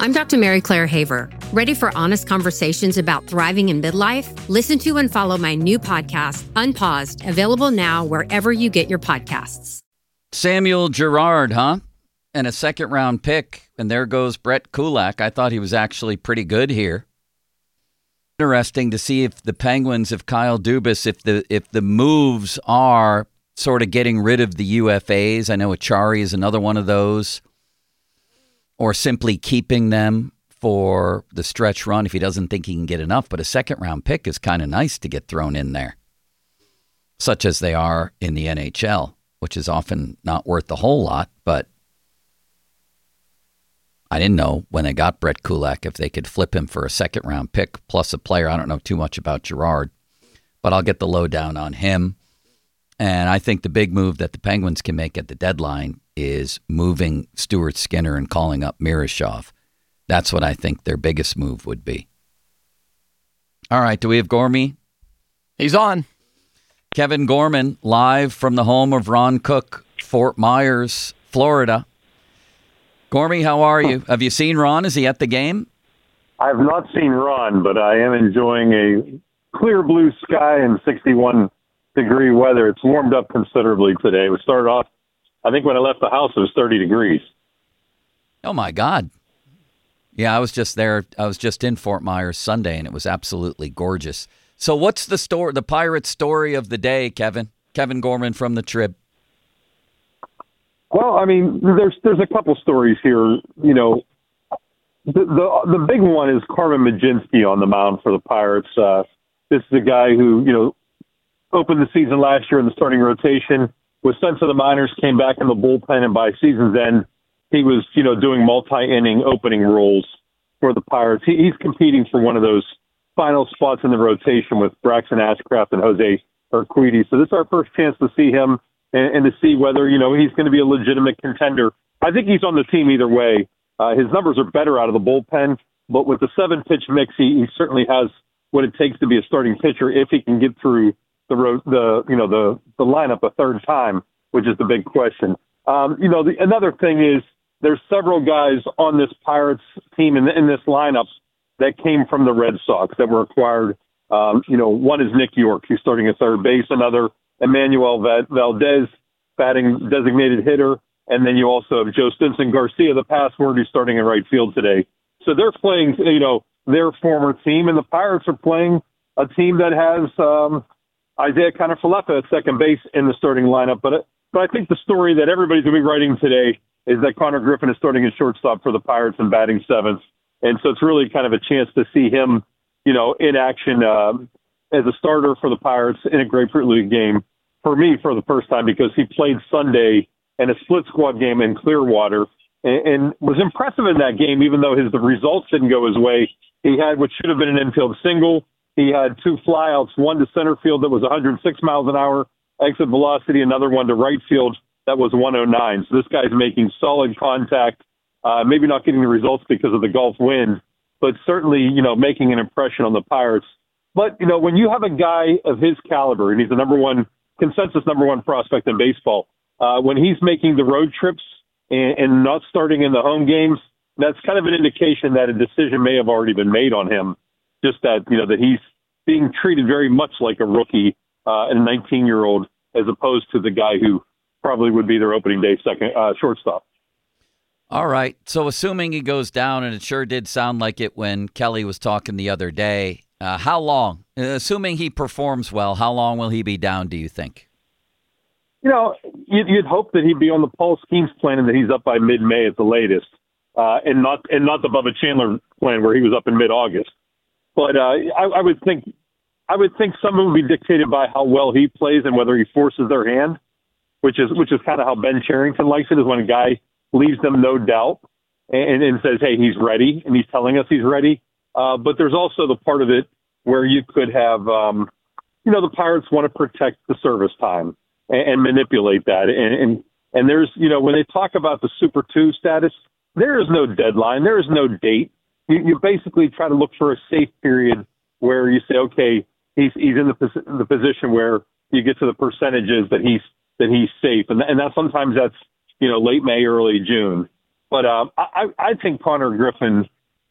I'm Dr. Mary Claire Haver. Ready for honest conversations about thriving in midlife? Listen to and follow my new podcast, Unpaused, available now wherever you get your podcasts. Samuel Girard, huh? And a second-round pick, and there goes Brett Kulak. I thought he was actually pretty good here. Interesting to see if the Penguins, if Kyle Dubas, if the moves are sort of getting rid of the UFAs. I know Achari is another one of those. Or simply keeping them for the stretch run if he doesn't think he can get enough. But a second-round pick is kind of nice to get thrown in there, such as they are in the NHL, which is often not worth a whole lot. But I didn't know when they got Brett Kulak if they could flip him for a second-round pick plus a player. I don't know too much about Girard, but I'll get the lowdown on him. And I think the big move that the Penguins can make at the deadline is moving Stuart Skinner and calling up Miroshov. That's what I think their biggest move would be. All right, do we have Gormy? He's on. Kevin Gorman, live from the home of Ron Cook, Fort Myers, Florida. Gormy, how are you? Have you seen Ron? Is he at the game? I have not seen Ron, but I am enjoying a clear blue sky and 61-degree weather. It's warmed up considerably today. We started off, I think when I left the house, it was 30 degrees. Oh, my God. Yeah, I was just there. I was just in Fort Myers Sunday, and it was absolutely gorgeous. So what's the story, the Pirates story of the day, Kevin? Kevin Gorman from the Trib. Well, I mean, there's a couple stories here. You know, the big one is Carmen Mlodzinski on the mound for the Pirates. This is a guy who, you know, opened the season last year in the starting rotation, was sent to the minors, came back in the bullpen, and by season's end, he was, you know, doing multi-inning opening roles for the Pirates. He's competing for one of those final spots in the rotation with Braxton Ashcraft and Jose Urquidy. So this is our first chance to see him and to see whether, you know, he's going to be a legitimate contender. I think he's on the team either way. His numbers are better out of the bullpen, but with the 7-pitch mix, he certainly has what it takes to be a starting pitcher if he can get through the lineup a third time, which is the big question. Another thing is there's several guys on this Pirates team in this lineup that came from the Red Sox that were acquired. One is Nick York, who's starting at third base. Another, Emmanuel Valdez, batting designated hitter. And then you also have Joe Stinson Garcia, the password, who's starting in right field today. So they're playing, their former team, and the Pirates are playing a team that has Isaiah Kiner-Falefa at second base in the starting lineup. But I think the story that everybody's going to be writing today is that Connor Griffin is starting at shortstop for the Pirates and batting seventh. And so it's really kind of a chance to see him, in action as a starter for the Pirates in a Grapefruit League game for me for the first time, because he played Sunday in a split squad game in Clearwater and was impressive in that game, even though the results didn't go his way. He had what should have been an infield single. He had two flyouts, one to center field that was 106 miles an hour exit velocity, another one to right field that was 109. So this guy's making solid contact, maybe not getting the results because of the Gulf wind, but certainly, making an impression on the Pirates. But, when you have a guy of his caliber, and he's the consensus number one prospect in baseball, when he's making the road trips and not starting in the home games, that's kind of an indication that a decision may have already been made on him. Just that, that he's being treated very much like a rookie and a 19-year-old, as opposed to the guy who probably would be their opening day second shortstop. All right. So assuming he goes down, and it sure did sound like it when Kelly was talking the other day, how long, assuming he performs well, how long will he be down, do you think? You'd hope that he'd be on the Paul Skeens plan and that he's up by mid-May at the latest, and not the Bubba Chandler plan where he was up in mid-August. But I would think some of it would be dictated by how well he plays and whether he forces their hand, which is kind of how Ben Cherington likes it, is when a guy leaves them no doubt and says, hey, he's ready, and he's telling us he's ready. But there's also the part of it where you could have, the Pirates want to protect the service time and manipulate that. And there's, when they talk about the Super 2 status, there is no deadline. There is no date. You basically try to look for a safe period where you say, okay, he's in the position where you get to the percentages that he's safe. And that sometimes that's, late May, early June. But I think Connor Griffin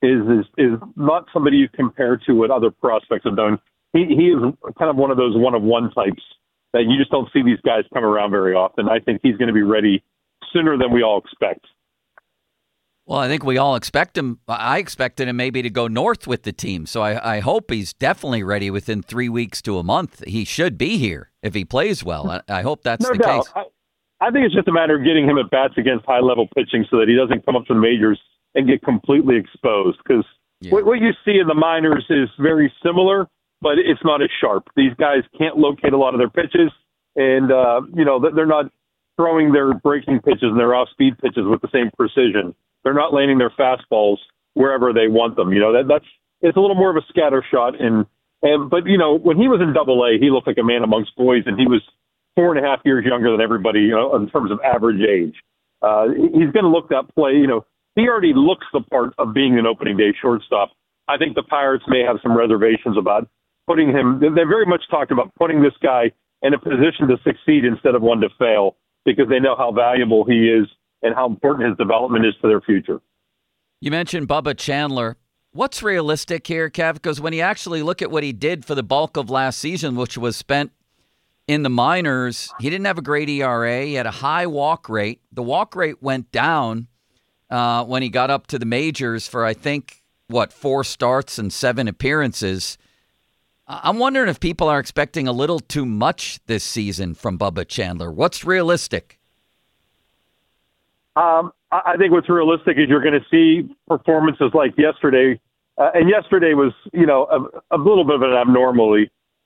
is not somebody you compare to what other prospects have done. He is kind of one of those one-of-one types that you just don't see these guys come around very often. I think he's going to be ready sooner than we all expect. Well, I think we all expect him. I expected him maybe to go north with the team. So I hope he's definitely ready within 3 weeks to a month. He should be here if he plays well. I hope that's no the doubt. case. I think it's just a matter of getting him at bats against high-level pitching so that he doesn't come up to the majors and get completely exposed. Because what you see in the minors is very similar, but it's not as sharp. These guys can't locate a lot of their pitches, and they're not throwing their breaking pitches and their off-speed pitches with the same precision. They're not landing their fastballs wherever they want them. It's a little more of a scatter shot. But when he was in Double-A, he looked like a man amongst boys, and he was 4.5 years younger than everybody, in terms of average age. He's going to look that play. He already looks the part of being an opening day shortstop. I think the Pirates may have some reservations about putting him. They very much talked about putting this guy in a position to succeed instead of one to fail, because they know how valuable he is and how important his development is to their future. You mentioned Bubba Chandler. What's realistic here, Kev? Because when you actually look at what he did for the bulk of last season, which was spent in the minors, he didn't have a great ERA. He had a high walk rate. The walk rate went down when he got up to the majors for, I think, 4 starts and 7 appearances. I'm wondering if people are expecting a little too much this season from Bubba Chandler. What's realistic? I think what's realistic is you're going to see performances like yesterday. And yesterday was, a little bit of an abnormality.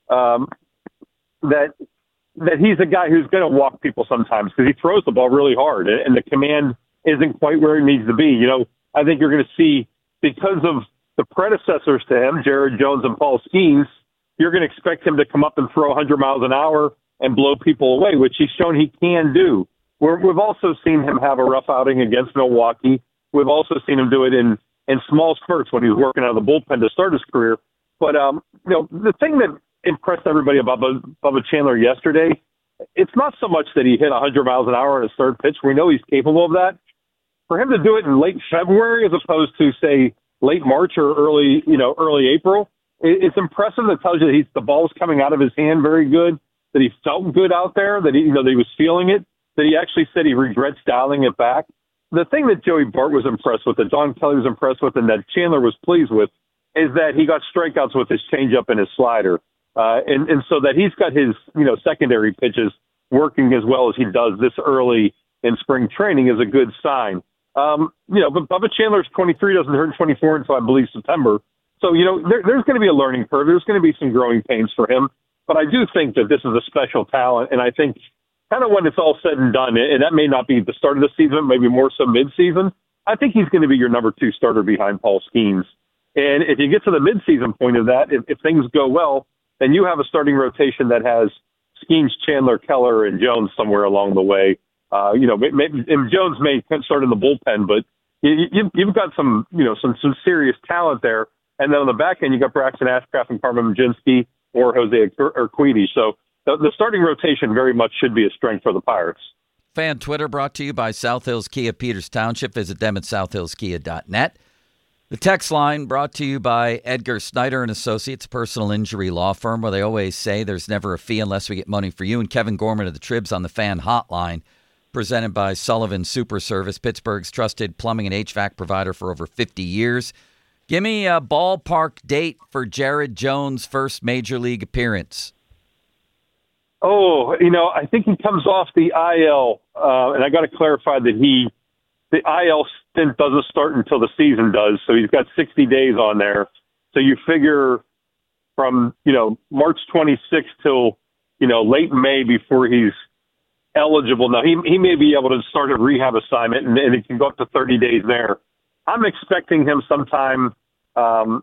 That he's a guy who's going to walk people sometimes because he throws the ball really hard and the command isn't quite where it needs to be. I think you're going to see, because of the predecessors to him, Jared Jones and Paul Skeens, you're going to expect him to come up and throw 100 miles an hour and blow people away, which he's shown he can do. We've also seen him have a rough outing against Milwaukee. We've also seen him do it in small spurts when he was working out of the bullpen to start his career. But, the thing that impressed everybody about Bubba Chandler yesterday, it's not so much that he hit 100 miles an hour on his third pitch. We know he's capable of that. For him to do it in late February as opposed to, say, late March or early April, it's impressive. That tells you that the ball's coming out of his hand very good, that he felt good out there, that he was feeling it, that he actually said he regrets dialing it back. The thing that Joey Bart was impressed with, that Don Kelly was impressed with, and that Chandler was pleased with, is that he got strikeouts with his changeup and his slider. And so that he's got his, secondary pitches working as well as he does this early in spring training is a good sign. But Bubba Chandler's 23, doesn't turn 24 until, I believe, September. So, there's going to be a learning curve. There's going to be some growing pains for him. But I do think that this is a special talent. And I think kind of when it's all said and done, and that may not be the start of the season, maybe more so mid-season, I think he's going to be your number 2 starter behind Paul Skeens. And if you get to the mid-season point of that, if things go well, then you have a starting rotation that has Skeens, Chandler, Keller, and Jones somewhere along the way. And Jones may start in the bullpen, but you've got some serious talent there. And then on the back end, you got Braxton Ashcraft and Carmen Mlodzinski or Jose Urquidy. So the starting rotation very much should be a strength for the Pirates. Fan Twitter brought to you by South Hills Kia Peters Township. Visit them at southhillskia.net. The text line brought to you by Edgar Snyder and Associates, personal injury law firm, where they always say there's never a fee unless we get money for you. And Kevin Gorman of the Tribs on the Fan Hotline, presented by Sullivan Super Service, Pittsburgh's trusted plumbing and HVAC provider for over 50 years. Give me a ballpark date for Jared Jones' first major league appearance. Oh, I think he comes off the IL, and I got to clarify that the IL stint doesn't start until the season does, so he's got 60 days on there. So you figure from, March 26th till, late May before he's eligible. Now, he may be able to start a rehab assignment, and it can go up to 30 days there. I'm expecting him sometime, in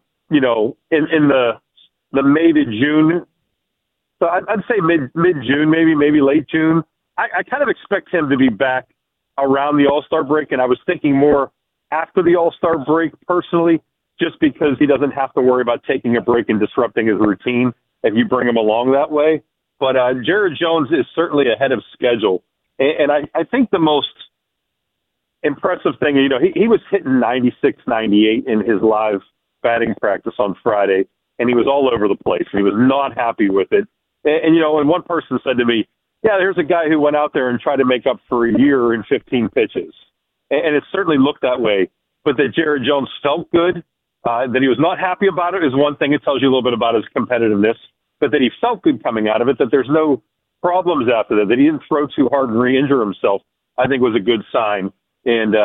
the May to June. So I'd say mid-June, maybe late June. I kind of expect him to be back around the All-Star break, and I was thinking more after the All-Star break personally, just because he doesn't have to worry about taking a break and disrupting his routine if you bring him along that way. But Jared Jones is certainly ahead of schedule. And I think the most impressive thing, he was hitting 96, 98 in his live batting practice on Friday, and he was all over the place. And he was not happy with it. And one person said to me, yeah, there's a guy who went out there and tried to make up for a year in 15 pitches. And it certainly looked that way. But that Jared Jones felt good, that he was not happy about it is one thing. It tells you a little bit about his competitiveness. But that he felt good coming out of it, that there's no problems after that he didn't throw too hard and re-injure himself, I think was a good sign. And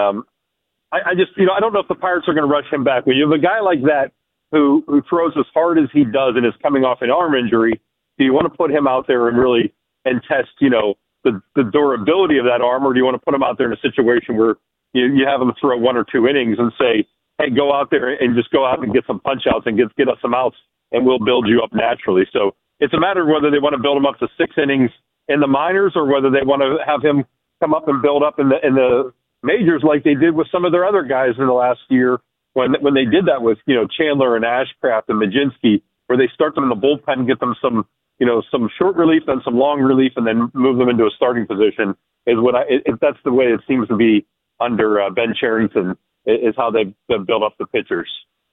I just, I don't know if the Pirates are going to rush him back. When you have a guy like that who throws as hard as he does and is coming off an arm injury, do you want to put him out there and test, the durability of that arm, or do you want to put him out there in a situation where you have him throw 1 or 2 innings and say, hey, go out there and just go out and get some punch outs and get us some outs, and we'll build you up naturally. So it's a matter of whether they want to build him up to 6 innings in the minors, or whether they want to have him come up and build up in the majors like they did with some of their other guys in the last year when they did that with, Chandler and Ashcraft and Mlodzinski, where they start them in the bullpen and get them some short relief and some long relief and then move them into a starting position that's the way it seems to be under Ben Cherington, is how they've built up the pitchers.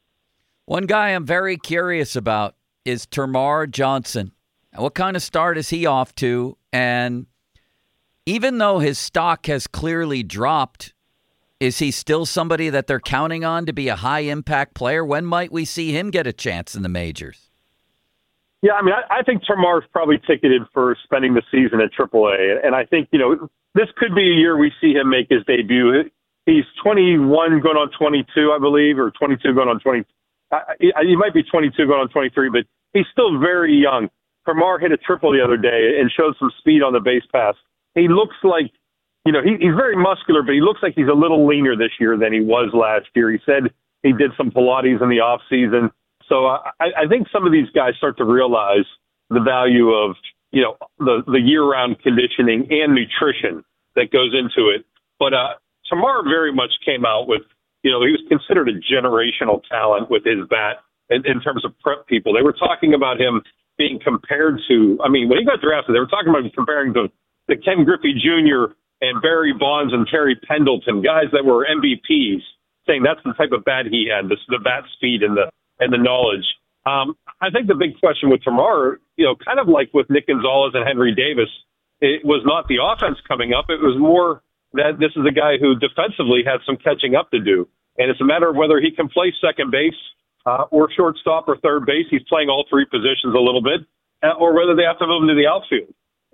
One guy I'm very curious about is Termarr Johnson. What kind of start is he off to? And even though his stock has clearly dropped, is he still somebody that they're counting on to be a high-impact player? When might we see him get a chance in the majors? Yeah, I think Termarr's probably ticketed for spending the season at AAA. And I think, this could be a year we see him make his debut. He's 21 going on 22, I believe, or 22 going on 20. He might be 22 going on 23, but he's still very young. Termarr hit a triple the other day and showed some speed on the base pass. He looks like, he's very muscular, but he looks like he's a little leaner this year than he was last year. He said he did some Pilates in the off season. So I think some of these guys start to realize the value of, the year-round conditioning and nutrition that goes into it. But Termarr very much came out with, he was considered a generational talent with his bat in terms of prep people. They were talking about him being compared to, when he got drafted, they were talking about him comparing to Ken Griffey Jr. and Barry Bonds and Terry Pendleton, guys that were MVPs, saying that's the type of bat he had, the bat speed and the knowledge. I think the big question with Termarr, kind of like with Nick Gonzalez and Henry Davis, it was not the offense coming up. It was more that this is a guy who defensively had some catching up to do. And it's a matter of whether he can play second base or shortstop or third base. He's playing all 3 positions a little bit, or whether they have to move him to the outfield.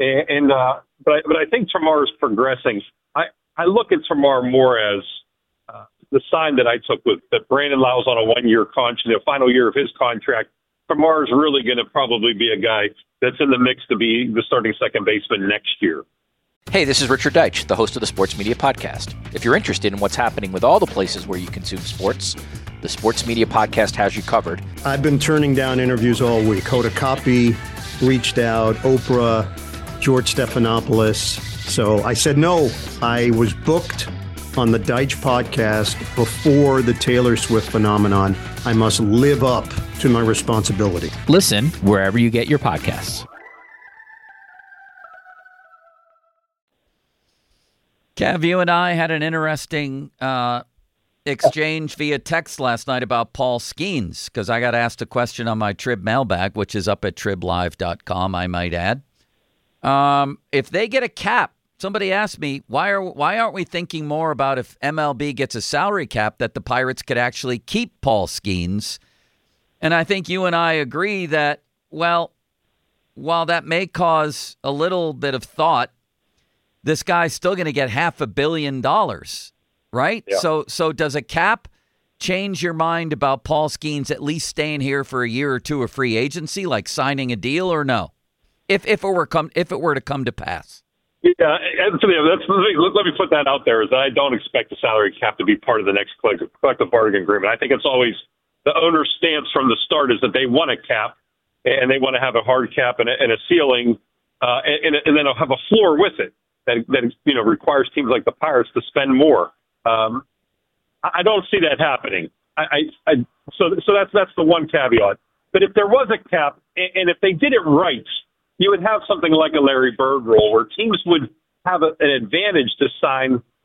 But I think Termarr is progressing. I look at Termarr more as the sign that I took with that Brandon Lau's on a 1-year contract, the final year of his contract. Termarr is really going to probably be a guy that's in the mix to be the starting second baseman next year. Hey, this is Richard Deitch, the host of the Sports Media Podcast. If you're interested in what's happening with all the places where you consume sports, the Sports Media Podcast has you covered. I've been turning down interviews all week. Hoda Kotb reached out, Oprah, George Stephanopoulos. So I said no. I was booked on the Deitch podcast before the Taylor Swift phenomenon. I must live up to my responsibility. Listen wherever you get your podcasts. Kev, you and I had an interesting exchange via text last night about Paul Skeens, because I got asked a question on my Trib mailbag, which is up at triblive.com, I might add. If they get a cap, somebody asked me, why aren't we thinking more about if MLB gets a salary cap that the Pirates could actually keep Paul Skeens? And I think you and I agree that, well, while that may cause a little bit of thought, this guy's still going to get $500 million, right? Yeah. So does a cap change your mind about Paul Skeens at least staying here for a year or two of free agency, like signing a deal, or no? If it were to come to pass. Yeah, Anthony, let me put that out there. Is that I don't expect the salary cap to be part of the next collective bargaining agreement. I think it's always the owner's stance from the start is that they want a cap and they want to have a hard cap and a ceiling, and then have a floor with it that requires teams like the Pirates to spend more. I don't see that happening. So that's the one caveat. But if there was a cap, and if they did it right, you would have something like a Larry Bird rule where teams would have an advantage to sign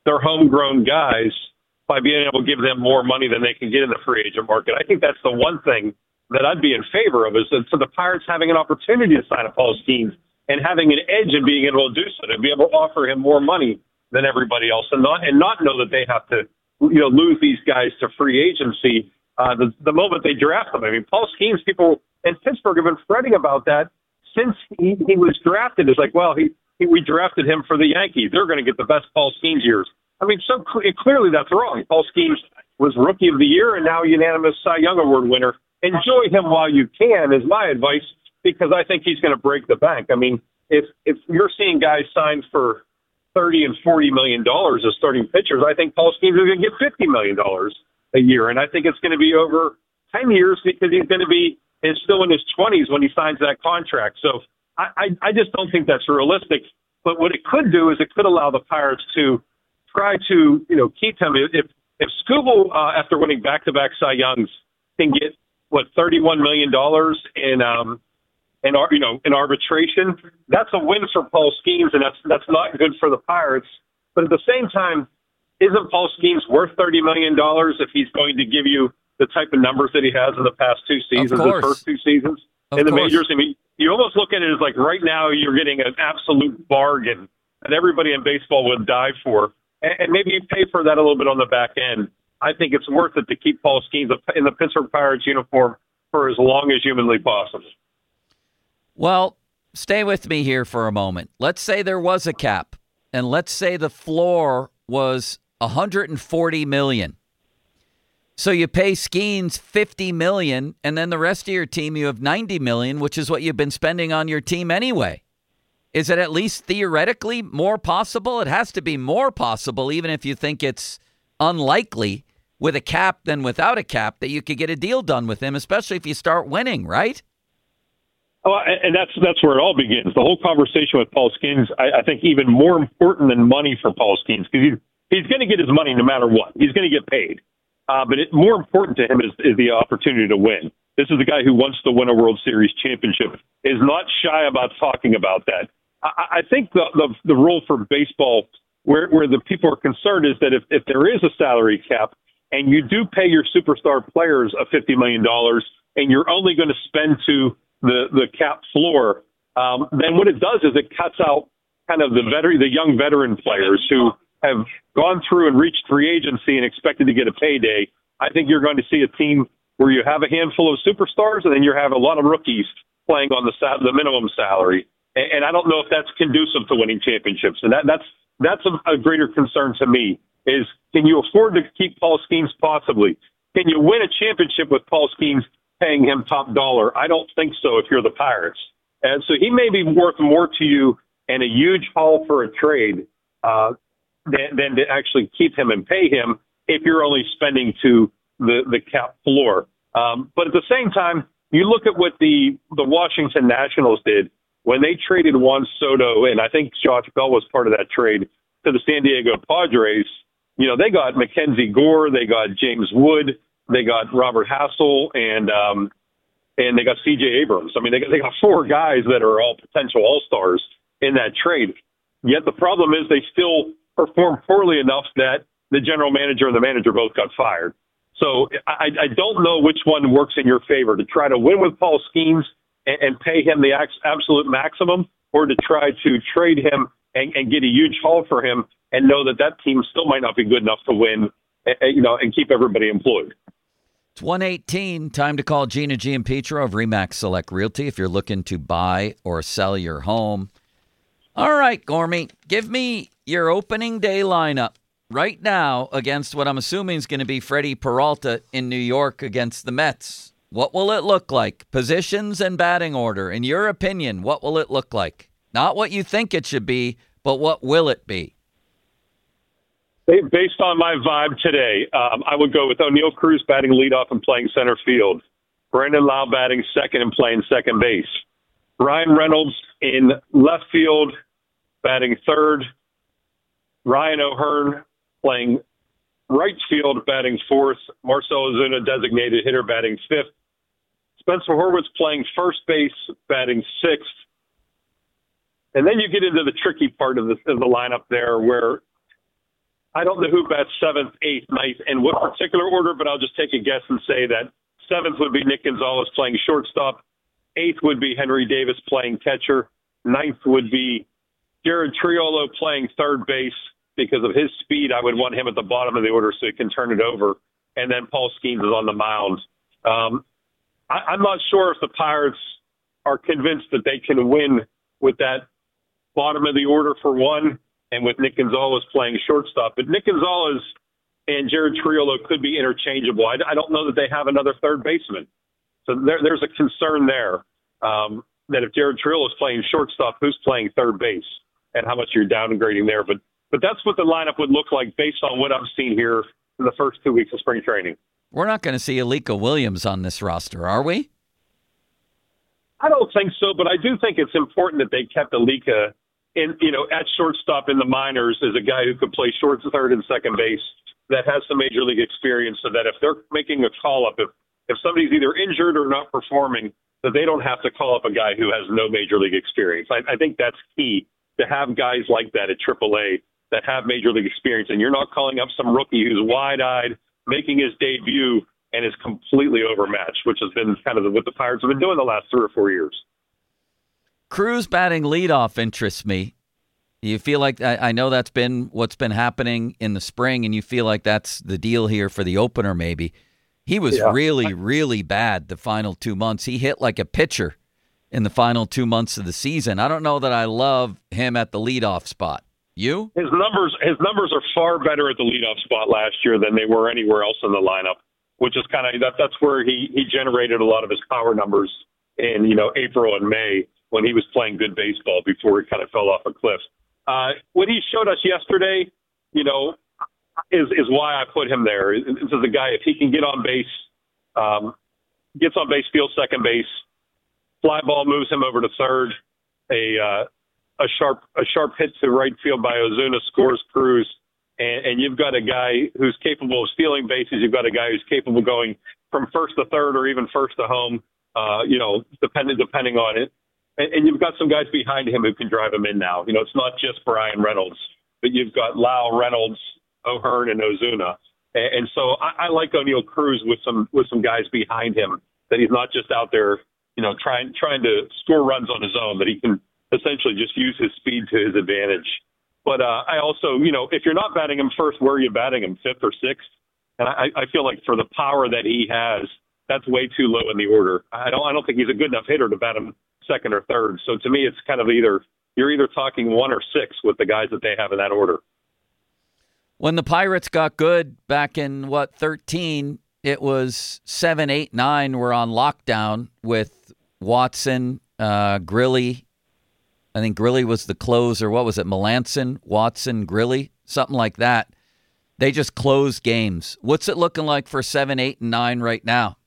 their homegrown guys by being able to give them more money than they can get in the free agent market. I think that's the one thing that I'd be in favor of, is that for the Pirates having an opportunity to sign a Paul Skeens and having an edge in being able to do so, to be able to offer him more money than everybody else, and not know that they have to, lose these guys to free agency the moment they draft them. I mean, Paul Skeens, people in Pittsburgh have been fretting about that since he was drafted. It's like, well, we drafted him for the Yankees. They're going to get the best Paul Skeens years. I mean, so clearly that's wrong. Paul Skeens was Rookie of the Year and now unanimous Cy Young Award winner. Enjoy him while you can is my advice, because I think he's going to break the bank. I mean, if you're seeing guys signed for $30 and $40 million as starting pitchers, I think Paul Skeens is going to get $50 million a year. And I think it's going to be over 10 years, because he's going to be still in his 20s when he signs that contract. So I just don't think that's realistic. But what it could do is it could allow the Pirates to try to, keep him. If Skubal, after winning back-to-back Cy Youngs, can get, $31 million in arbitration, that's a win for Paul Skeens, and that's not good for the Pirates. But at the same time, isn't Paul Skeens worth $30 million if he's going to give you the type of numbers that he has in the past two seasons, the first two seasons in the majors? I mean, you almost look at it as like right now you're getting an absolute bargain that everybody in baseball would die for. And maybe you pay for that a little bit on the back end. I think it's worth it to keep Paul Skeens in the Pittsburgh Pirates uniform for as long as humanly possible. Well, stay with me here for a moment. Let's say there was a cap, and let's say the floor was $140 million. So you pay Skeens $50 million, and then the rest of your team, you have $90 million, which is what you've been spending on your team anyway. Is it at least theoretically more possible? It has to be more possible, even if you think it's unlikely with a cap than without a cap, that you could get a deal done with him, especially if you start winning, right? Oh, and that's where it all begins. The whole conversation with Paul Skeens, I think even more important than money for Paul Skeens, because he's going to get his money no matter what. He's going to get paid. But more important to him is the opportunity to win. This is a guy who wants to win a World Series championship, is not shy about talking about that. I think the rule for baseball where the people are concerned is that if there is a salary cap and you do pay your superstar players a $50 million and you're only going to spend to the cap floor, then what it does is it cuts out kind of the young veteran players who have gone through and reached free agency and expected to get a payday. I think you're going to see a team where you have a handful of superstars and then you have a lot of rookies playing on the minimum salary. And I don't know if that's conducive to winning championships. And that's a greater concern to me, is can you afford to keep Paul Skeens possibly? Can you win a championship with Paul Skeens paying him top dollar? I don't think so if you're the Pirates. And so he may be worth more to you and a huge haul for a trade than to actually keep him and pay him if you're only spending to the cap floor. But at the same time, you look at what the Washington Nationals did when they traded Juan Soto, and I think Josh Bell was part of that trade, to the San Diego Padres. They got Mackenzie Gore, they got James Wood, they got Robert Hassel, and they got C.J. Abrams. I mean, they got four guys that are all potential all-stars in that trade. Yet the problem is they still performed poorly enough that the general manager and the manager both got fired. So I don't know which one works in your favor, to try to win with Paul Skeens and pay him the absolute maximum, or to try to trade him and get a huge haul for him and know that team still might not be good enough to win, and keep everybody employed. It's 1:18. Time to call Gina Giampietro of RE/MAX Select Realty if you're looking to buy or sell your home. All right, Gormy, give me your opening day lineup right now against what I'm assuming is going to be Freddie Peralta in New York against the Mets. What will it look like? Positions and batting order. In your opinion, what will it look like? Not what you think it should be, but what will it be? Based on my vibe today, I would go with O'Neal Cruz batting leadoff and playing center field. Brandon Lau batting second and playing second base. Ryan Reynolds in left field batting third. Ryan O'Hearn playing right field batting fourth. Marcell Ozuna designated hitter batting fifth. Spencer Horwitz playing first base batting sixth. And then you get into the tricky part of the lineup there, where I don't know who bats 7th, 8th, 9th, in what particular order, but I'll just take a guess and say that 7th would be Nick Gonzalez playing shortstop. 8th would be Henry Davis playing catcher. 9th would be Jared Triolo playing third base. Because of his speed, I would want him at the bottom of the order so he can turn it over. And then Paul Skeens is on the mound. I'm not sure if the Pirates are convinced that they can win with that bottom of the order for one, and with Nick Gonzalez playing shortstop. But Nick Gonzalez and Jared Triolo could be interchangeable. I don't know that they have another third baseman. So there's a concern there that if Jared Triolo is playing shortstop, who's playing third base and how much you're downgrading there. But that's what the lineup would look like based on what I've seen here in the first 2 weeks of spring training. We're not going to see Alika Williams on this roster, are we? I don't think so, but I do think it's important that they kept Alika at shortstop in the minors as a guy who could play short, third, and second base that has some major league experience, so that if they're making a call-up, if somebody's either injured or not performing, that they don't have to call up a guy who has no major league experience. I think that's key, to have guys like that at AAA that have major league experience, and you're not calling up some rookie who's wide-eyed, making his debut, and is completely overmatched, which has been kind of what the Pirates have been doing the last 3 or 4 years. Cruz batting leadoff interests me. You feel like, I know that's been what's been happening in the spring, and you feel like that's the deal here for the opener maybe. He was really, really bad the final 2 months. He hit like a pitcher in the final 2 months of the season. I don't know that I love him at the leadoff spot. You? His numbers are far better at the leadoff spot last year than they were anywhere else in the lineup, which is kind of that's where he generated a lot of his power numbers in April and May when he was playing good baseball before he kind of fell off a cliff. What he showed us yesterday, is why I put him there. This is a guy, if he can get on base, gets on base, steals second base, fly ball moves him over to third, a sharp hit to right field by Ozuna scores Cruz, and you've got a guy who's capable of stealing bases. You've got a guy who's capable of going from first to third or even first to home, depending on it. And you've got some guys behind him who can drive him in now. It's not just Brian Reynolds, but you've got Lau, Reynolds, O'Hearn, and Ozuna. And so I like O'Neal Cruz with some guys behind him, that he's not just out there, trying to score runs on his own, that he can essentially just use his speed to his advantage. But I also, if you're not batting him first, where are you batting him, fifth or sixth? And I feel like for the power that he has, that's way too low in the order. I don't think he's a good enough hitter to bat him second or third. So to me, it's kind of you're either talking 1 or 6 with the guys that they have in that order. When the Pirates got good back in 13, it was 7, 8, 9 were on lockdown with Watson, Grilly. I think Grilly was the closer. What was it? Melanson, Watson, Grilly, something like that. They just closed games. What's it looking like for 7, 8, and 9 right now?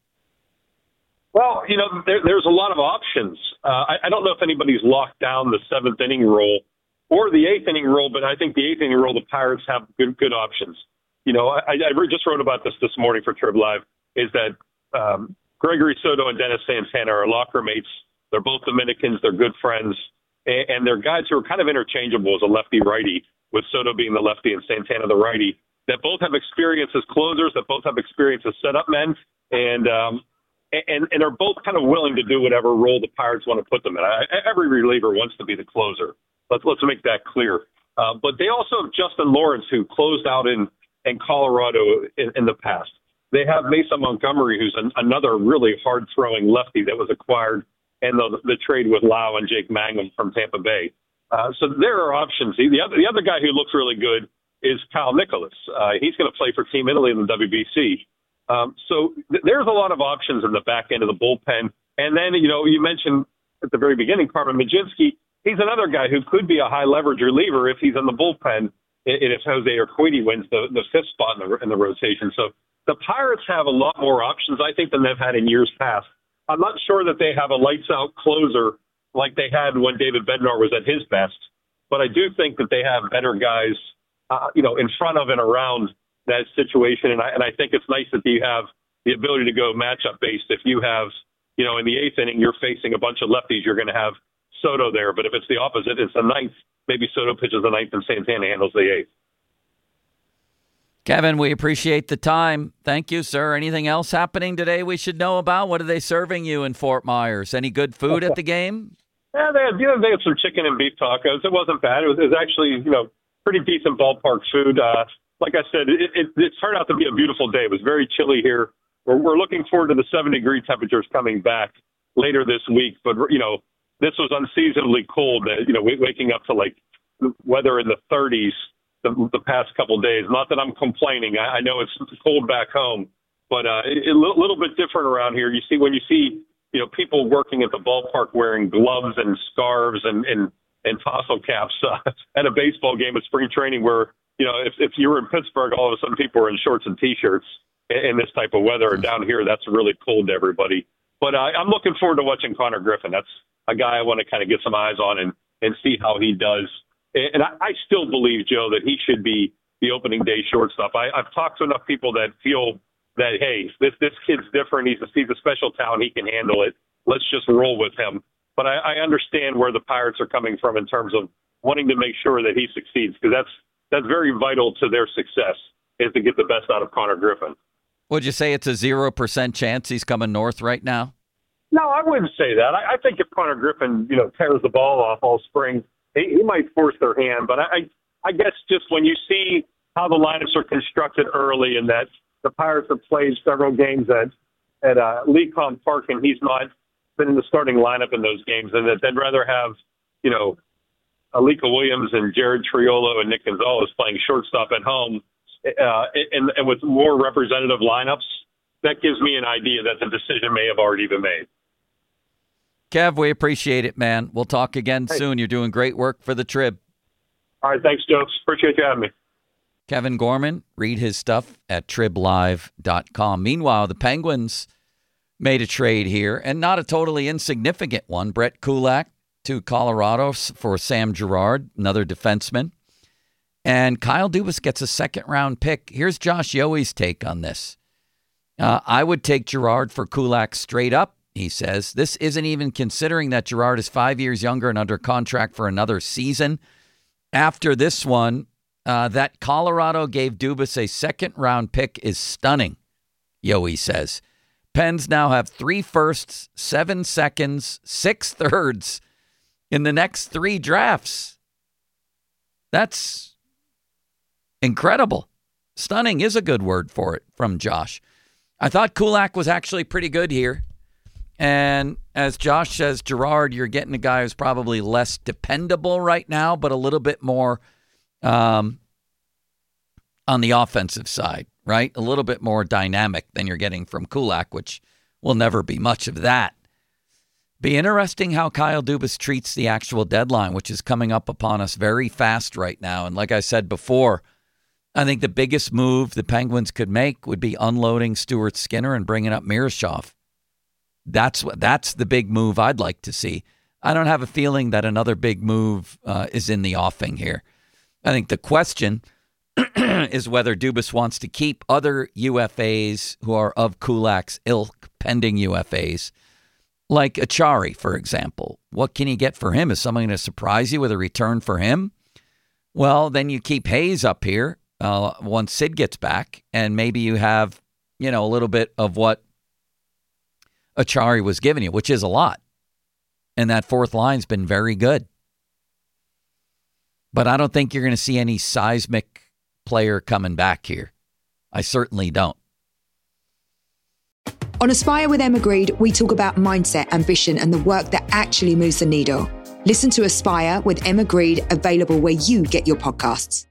Well, there's a lot of options. I don't know if anybody's locked down the 7th inning rule or the 8th inning rule, but I think the 8th inning rule, the Pirates have good options. I just wrote about this morning for Trib Live, is that Gregory Soto and Dennis Santana are locker mates. They're both Dominicans. They're good friends. And they're guys who are kind of interchangeable as a lefty-righty, with Soto being the lefty and Santana the righty, that both have experience as closers, that both have experience as setup men, and are both kind of willing to do whatever role the Pirates want to put them in. Every reliever wants to be the closer. Let's make that clear. But they also have Justin Lawrence, who closed out in Colorado in the past. They have Mason Montgomery, who's another really hard-throwing lefty that was acquired in the trade with Lau and Jake Mangum from Tampa Bay. So there are options. The other guy who looks really good is Kyle Nicholas. He's going to play for Team Italy in the WBC. So there's a lot of options in the back end of the bullpen. And then, you mentioned at the very beginning, Carmen Mlodzinski. He's another guy who could be a high-leverage reliever if he's in the bullpen, and if Jose Urquidy wins the 5th spot in the rotation. So the Pirates have a lot more options, I think, than they've had in years past. I'm not sure that they have a lights-out closer like they had when David Bednar was at his best, but I do think that they have better guys, in front of and around that situation. And I think it's nice that you have the ability to go matchup based. If you have, in the 8th inning, you're facing a bunch of lefties, you're going to have Soto there. But if it's the opposite, it's the 9th, maybe Soto pitches the 9th and Santana handles the 8th. Kevin, we appreciate the time. Thank you, sir. Anything else happening today we should know about? What are they serving you in Fort Myers? Any good food at the game? Yeah, they had some chicken and beef tacos. It wasn't bad. It was actually, pretty decent ballpark food. Like I said, it turned out to be a beautiful day. It was very chilly here. We're looking forward to the 7-degree temperatures coming back later this week. But, this was unseasonably cold, waking up to like weather in the 30s the past couple of days. Not that I'm complaining. I know it's cold back home, but a little bit different around here. When you see people working at the ballpark wearing gloves and scarves and tassel caps at a baseball game at spring training where, if you were in Pittsburgh, all of a sudden people were in shorts and T-shirts in this type of weather. Down here, that's really cold to everybody. But I'm looking forward to watching Connor Griffin. That's a guy I want to kind of get some eyes on and see how he does. And I still believe, Joe, that he should be the opening day shortstop. I've talked to enough people that feel that, hey, this kid's different. He's a special talent. He can handle it. Let's just roll with him. But I understand where the Pirates are coming from in terms of wanting to make sure that he succeeds, because that's very vital to their success, is to get the best out of Connor Griffin. Would you say it's a 0% chance he's coming north right now? No, I wouldn't say that. I think if Connor Griffin, tears the ball off all spring, he might force their hand. But I guess just when you see how the lineups are constructed early and that the Pirates have played several games at Lecom Park and he's not been in the starting lineup in those games, and that they'd rather have, Alika Williams and Jared Triolo and Nick Gonzalez playing shortstop at home and with more representative lineups, that gives me an idea that the decision may have already been made. Kev, we appreciate it, man. We'll talk again soon. You're doing great work for the Trib. All right, thanks, Joe. Appreciate you having me. Kevin Gorman, read his stuff at triblive.com. Meanwhile, the Penguins made a trade here, and not a totally insignificant one. Brett Kulak to Colorado for Sam Girard, another defenseman. And Kyle Dubas gets a second-round pick. Here's Josh Yohe's take on this. I would take Girard for Kulak straight up, he says. This isn't even considering that Girard is 5 years younger and under contract for another season. After this one, that Colorado gave Dubas a second-round pick is stunning, Yohe says. Pens now have 3 firsts, 7 seconds, 6 thirds in the next 3 drafts. That's incredible. Stunning is a good word for it from Josh. I thought Kulak was actually pretty good here. And as Josh says, Girard, you're getting a guy who's probably less dependable right now, but a little bit more on the offensive side, right? A little bit more dynamic than you're getting from Kulak, which will never be much of that. Be interesting how Kyle Dubas treats the actual deadline, which is coming up upon us very fast right now. And like I said before, I think the biggest move the Penguins could make would be unloading Stuart Skinner and bringing up Miroshov. That's the big move I'd like to see. I don't have a feeling that another big move is in the offing here. I think the question is whether Dubas wants to keep other UFAs who are of Kulak's ilk, pending UFAs, like Achari, for example. What can you get for him? Is someone going to surprise you with a return for him? Well, then you keep Hayes up here once Sid gets back, and maybe you have, a little bit of what Achari was giving you, which is a lot. And that fourth line's been very good. But I don't think you're going to see any seismic player coming back here. I certainly don't. On Aspire with Emma Grede, we talk about mindset, ambition, and the work that actually moves the needle. Listen to Aspire with Emma Grede, available where you get your podcasts.